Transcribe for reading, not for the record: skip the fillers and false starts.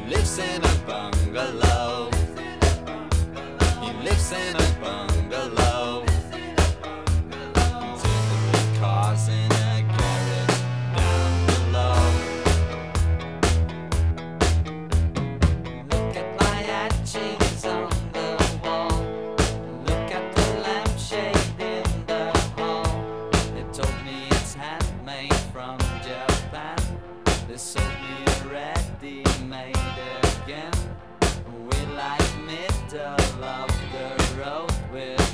lives in a bungalow. He lives in a bungalow. Tinkering cars in a garage down below. Look at my etchings on the wall. Look at the lampshade in the hall. They told me it's handmade from Japan. They sold me a ready-made again. We like middle of the road with